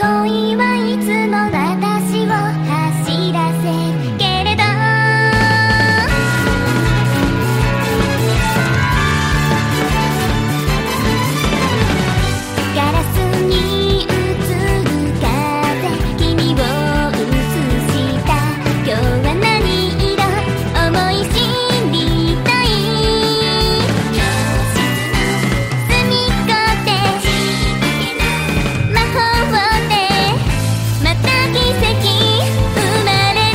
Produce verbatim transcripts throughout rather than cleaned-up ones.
恋はいつも私を走らせるけれどガラスに映る風君を映した今日は何色思い知りたい教室の隅っこで魔法でまた奇跡生まれる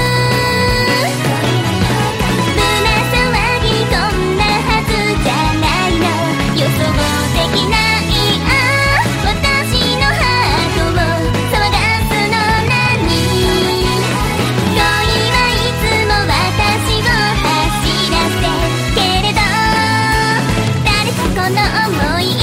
胸騒ぎこんなはずじゃないの予想できないあ私のハートを騒がすの何恋はいつも私を走らせるけれど誰かこの想い